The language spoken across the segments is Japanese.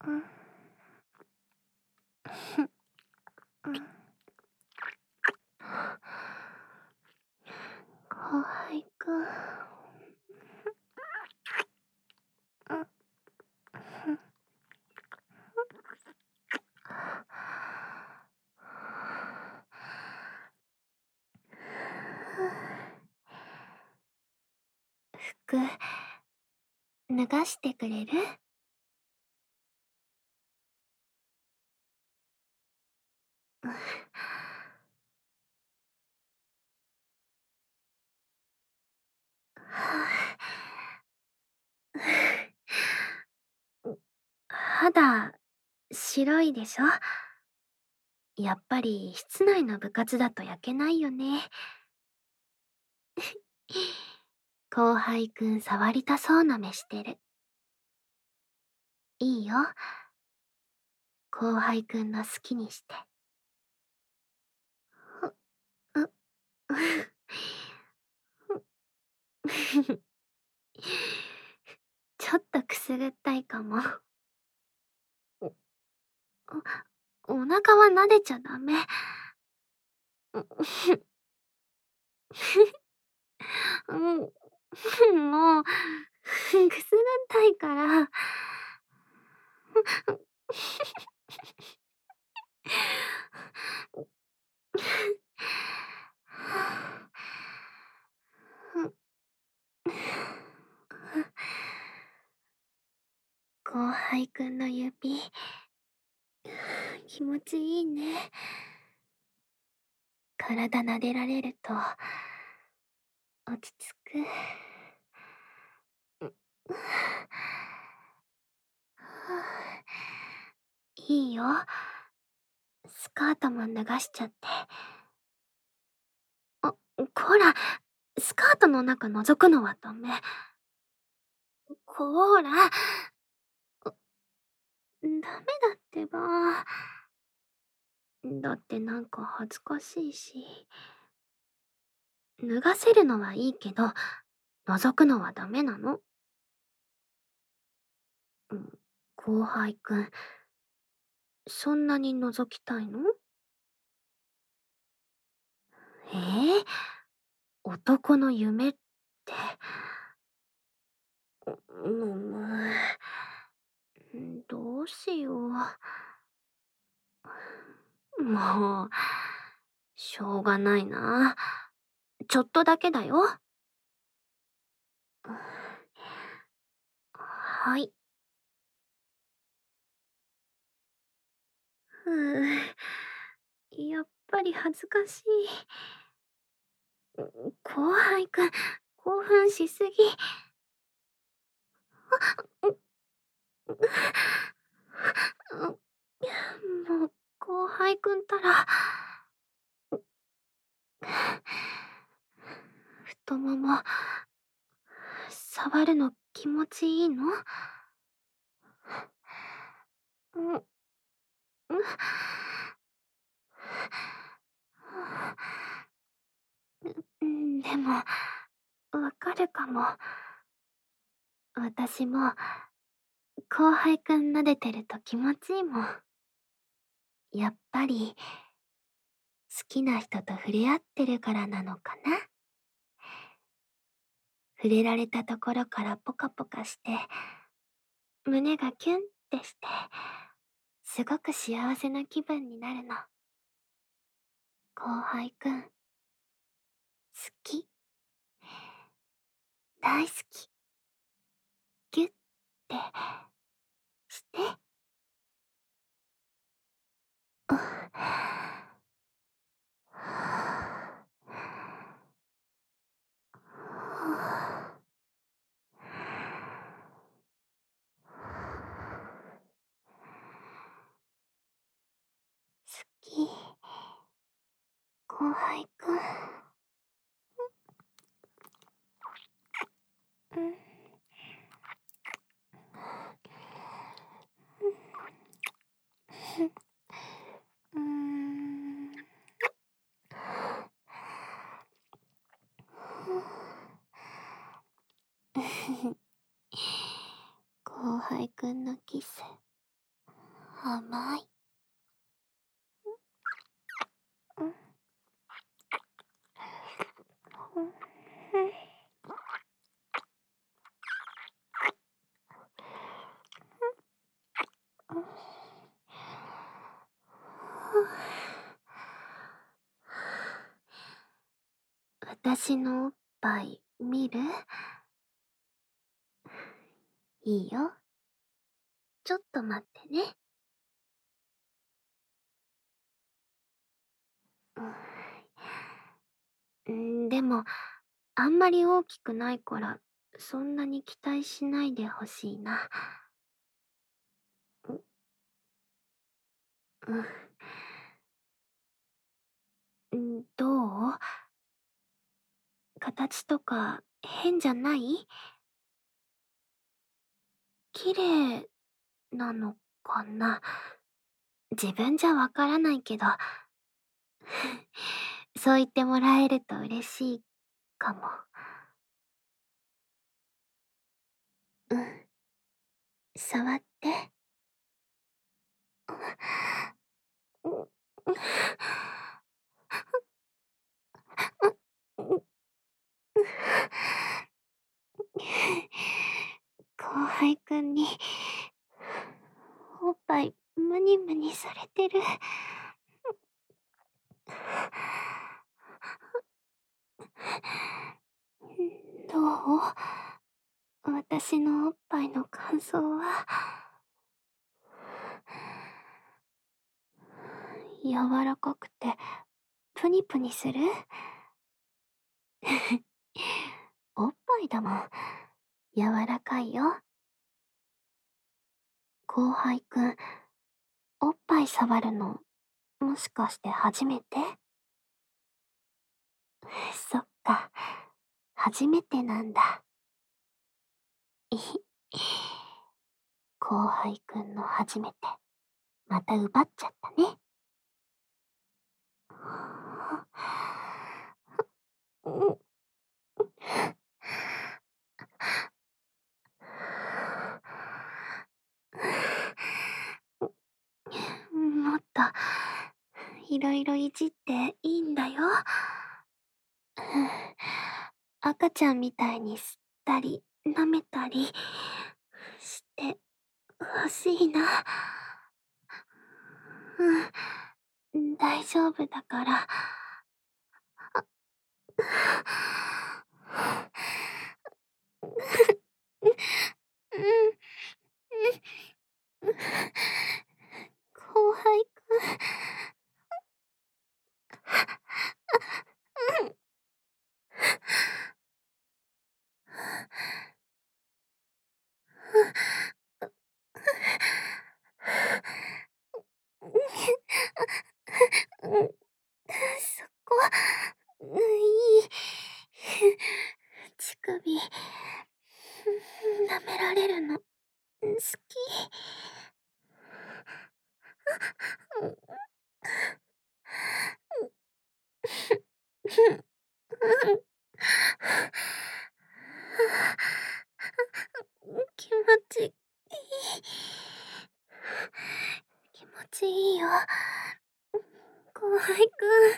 うん。うん。後輩くん。うん。服、脱がしてくれる？うん。肌、白いでしょ？やっぱり室内の部活だと焼けないよね。後輩くん触りたそうな目してる。いいよ。後輩くんの好きにして。う、う、ちょっとくすぐったいかも。お腹は撫でちゃダメ。うん、もう、くすぐったいから。後輩くんの指、気持ちいいね。体撫でられると、落ち着く。いいよ。スカートも脱がしちゃって。こら、スカートの中覗くのはダメ。こら、ダメだってば。だってなんか恥ずかしいし。脱がせるのはいいけど、覗くのはダメなの。うん、後輩くん、そんなに覗きたいの？えー、男の夢って。どうしよう。もう、しょうがないな。ちょっとだけだよ。はい。やっぱり恥ずかしい。後輩くん、興奮しすぎ。もう、後輩くんったら。太もも、触るの気持ちいいの？うん、うん。でも、わかるかも。私も、後輩くん撫でてると気持ちいいもん。やっぱり、好きな人と触れ合ってるからなのかな。触れられたところからポカポカして、胸がキュンってして、すごく幸せな気分になるの。後輩くん、好き、大好き、ギュッてして。うん。好き、後輩くん。うん。うーん。後輩くんのキス、 甘い。うん。私のおっぱい見る？いいよ。ちょっと待ってね。でも、あんまり大きくないから、そんなに期待しないでほしいな。うん。どう？形とか変じゃない？綺麗なのかな？自分じゃわからないけど、そう言ってもらえると嬉しいかも。うん、触って。うん、うん、後輩くんに、おっぱいムニムニされてる。どう？私のおっぱいの感想は？柔らかくて、プニプニする？おっぱいだもん。柔らかいよ。後輩くん、おっぱい触るの、もしかして初めて？そっか、初めてなんだ。いひ、後輩くんの初めて、また奪っちゃったね。うん。もっと、いろいろいじっていいんだよ。赤ちゃんみたいに吸ったり、舐めたりしてほしいな。うん、大丈夫だから。うん、後輩くん。うん、そこ、いい。乳首、舐められるの、好き。気持ちいい。気持ちいいよ。後輩くん。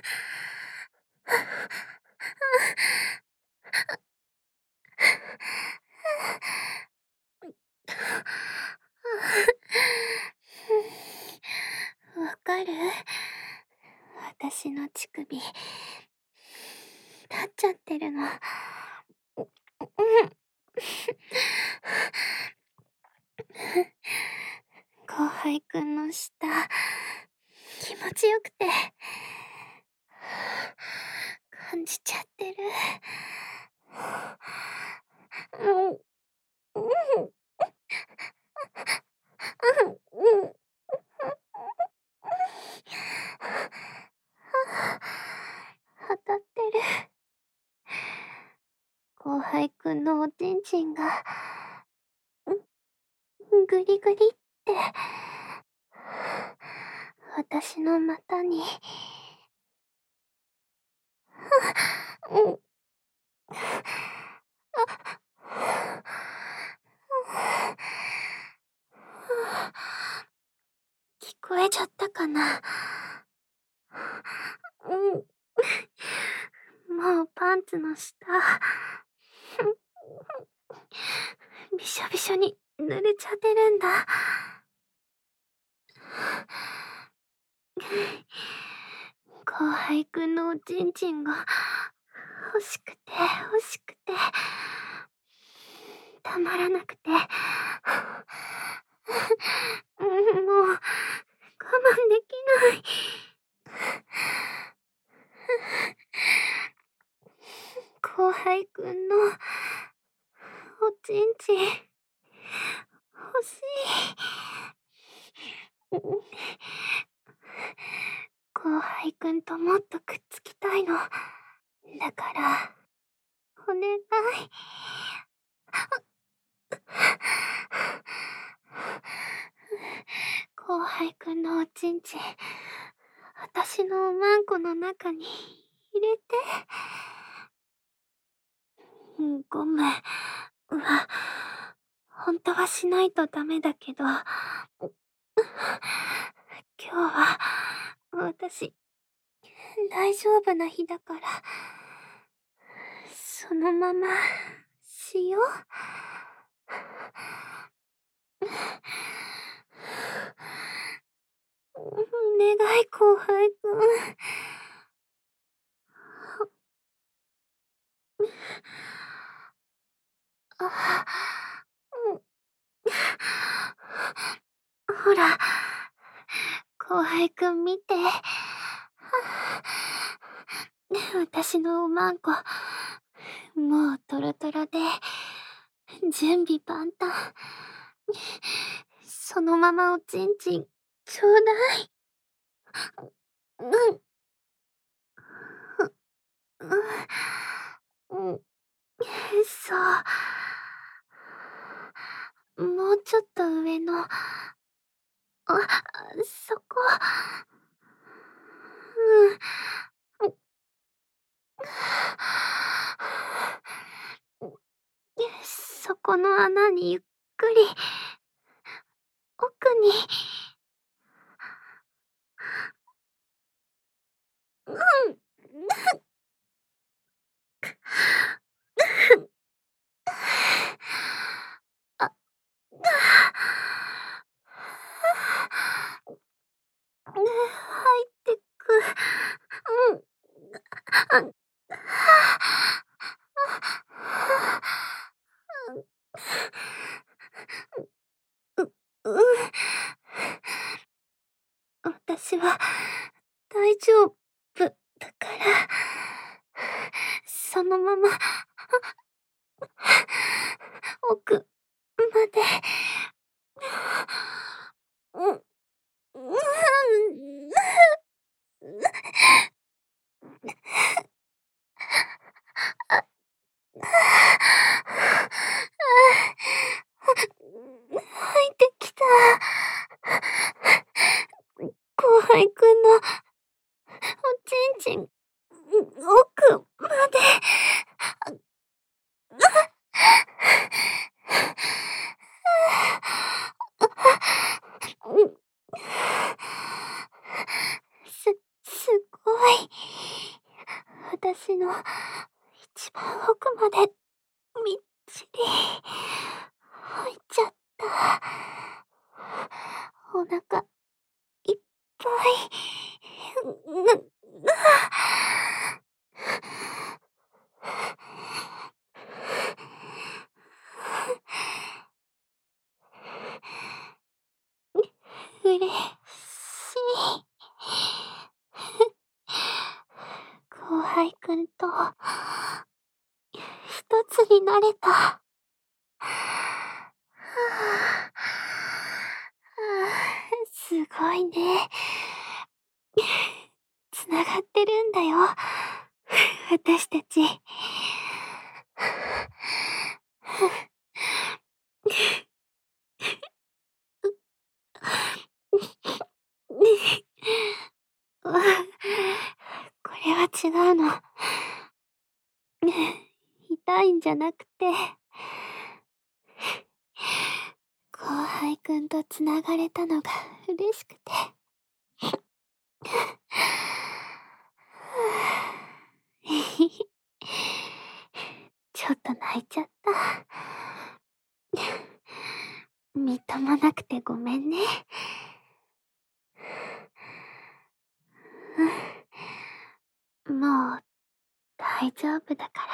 わかる？私の乳首、立っちゃってるの。後輩くんの舌、気持ちよくて、感じちゃってる。うん、うん、うん。当たってる。後輩くんのおちんちんが、グリグリって、私の股に、うん。 れちゃったかな。うん。もうパンツの下、びしょびしょに濡れちゃってるんだ。後輩くんのおちんちんが欲しくて欲しくて、たまらなくて、もう我慢できない。後輩くんのおちんちん欲しい。後輩くんともっとくっつきたいの。だから、お願い。後輩くんのおちんちん、私のおまんこの中に入れて。ごめん。本当はしないとダメだけど、今日は、私、大丈夫な日だから、そのまま、しよう。お願い、後輩くん。あ、うん。ほら、後輩くん見て。私のおまんこ、もうトロトロで、準備万端。そのままおちんちん、ちょうだい。うん。うん。そう。もうちょっと上の、そこ。うん。そこの穴にゆっくり、奥に。うん。あ、入ってく。うん。あ、う、うん。私は大丈夫だから、そのまま、奥まで。うん、うん、入ってきた。後輩くんのおちんちん、奥まで。うん。すごい。私の一番奥までみっちり入っちゃった。お腹いっぱい。嬉しい。後輩くんと一つになれた。はあ、すごいね。つながってるんだよ。私たち。これは違うの。痛いんじゃなくて、後輩くんとつながれたのが嬉しくて。 ちょっと泣いちゃった。みっともなくてごめんね。もう大丈夫だから。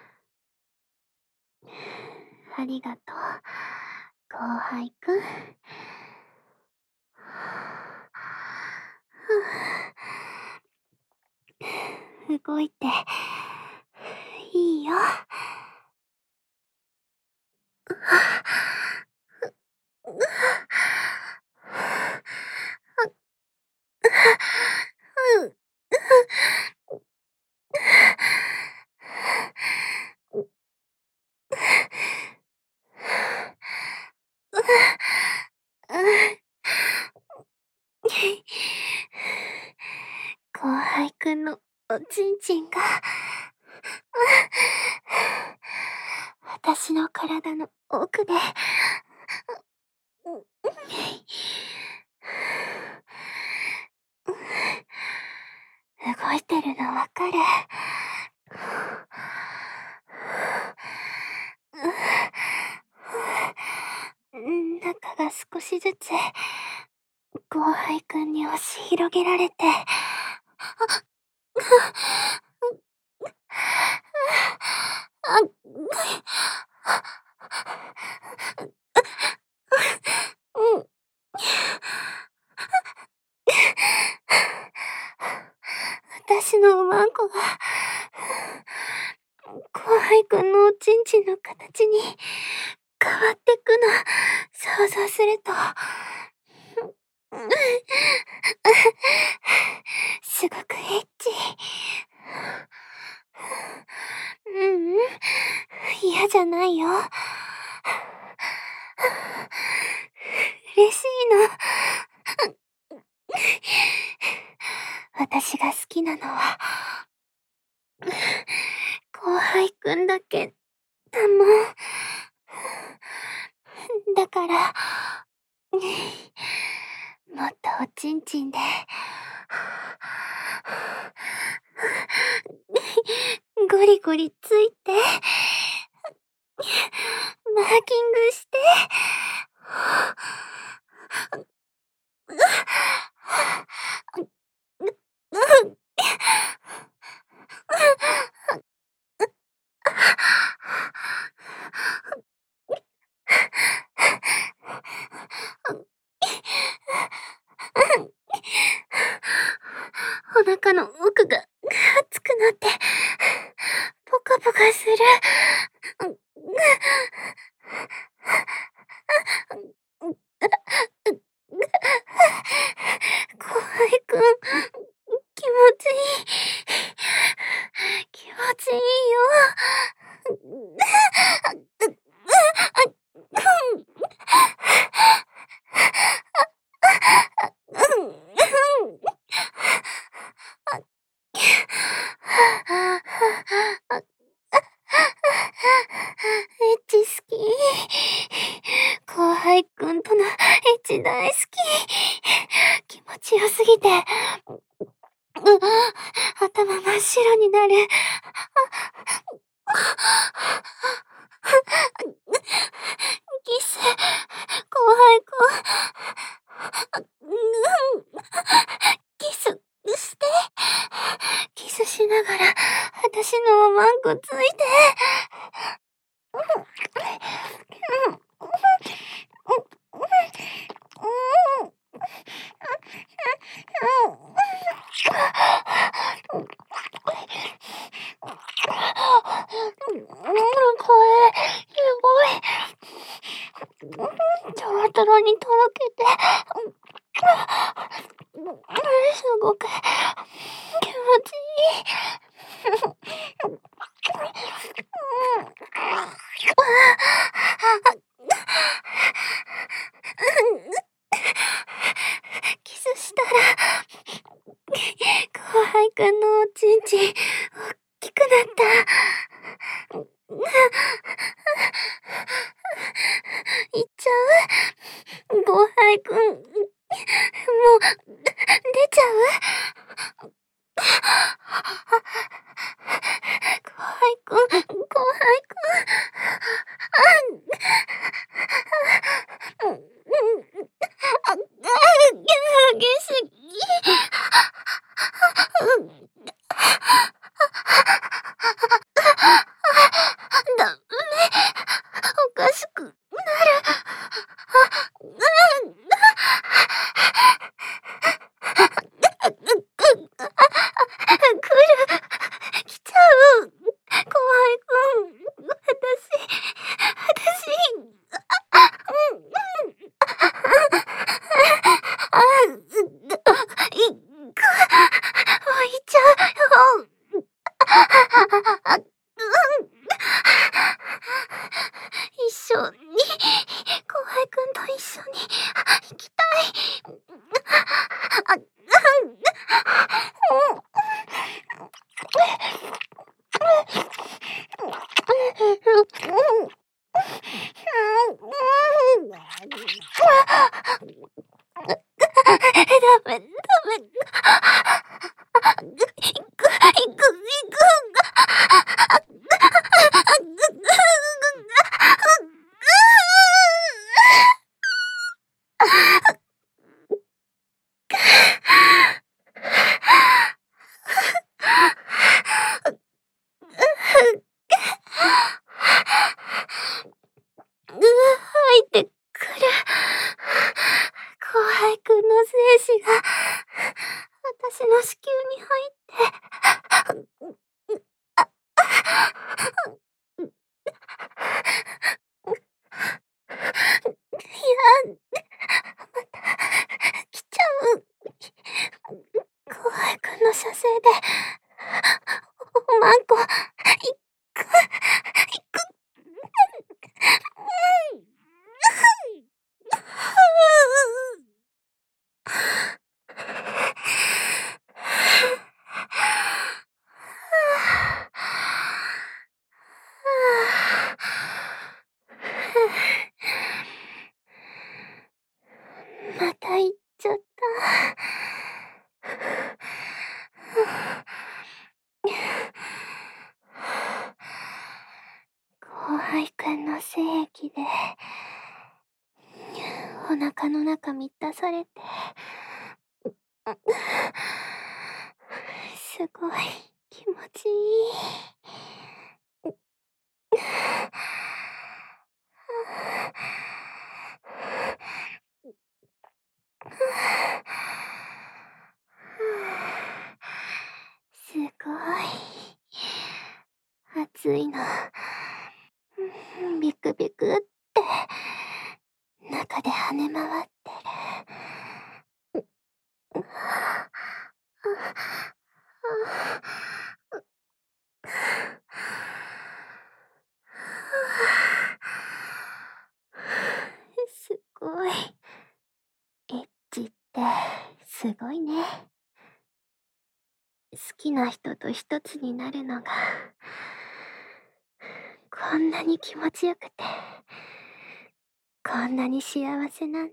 ありがとう、後輩くん。動いていいよ。後輩くんのおちんちんが私の体の奥で動いてるのわかる？中が少しずつ後輩くんに押し広げられて、うん。私のおまんこが後輩くんのおちんちんの形に変わってくの想像するとすごくエッチ。嫌じゃないよ。嬉しいの。私が好きなのは後輩くんだけだもん。だからもっとおちんちんでゴリゴリついてマーキングしてお腹の奥が熱くなってポカポカする。後輩くん、気持ちいい。気持ちいいよ。エッチ好き。後輩くんとのエッチ大好き。気持ちよすぎて、頭真っ白になる。キス、後輩くん。キスして。キスしながら、私のおまんこついて。これ、すごい。トロトロにとろけて、すごく気持ちいい。キスしたら、後輩くんのおちんちん、おっきくなった。いっちゃう？後輩くん、もう、出ちゃう？ くん。激しぎ。ダメ。おかしくなる。来ちゃう。後輩くん。私、置いちゃう。一緒に、後輩くんと一緒に行きたい。ダメ、ダメ。行く。入ってくる。後輩くんの精子が、私の子宮に入って、また、来ちゃう。後輩くんの射精で、おまんこ、いく。また行っちゃった。後輩くんの精液で、お腹の中満たされて、すごい気持ちいい。すごい熱いの。ビクビクって中で跳ね回ってる。すごい。エッチってすごいね。好きな人と一つになるのがこんなに気持ちよくて、こんなに幸せなんて。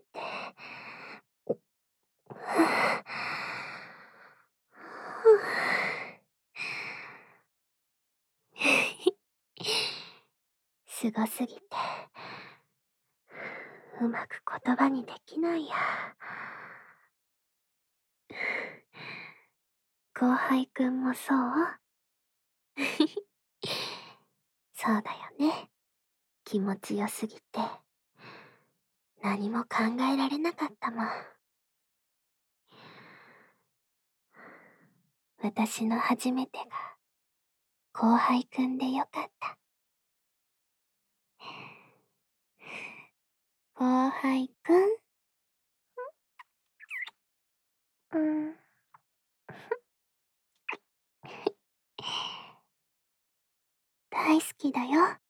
すごすぎて、うまく言葉にできないや。後輩くんもそう？そうだよね。気持ちよすぎて、何も考えられなかったもん。私の初めてが後輩くんでよかった。後輩くん。うん。大好きだよ。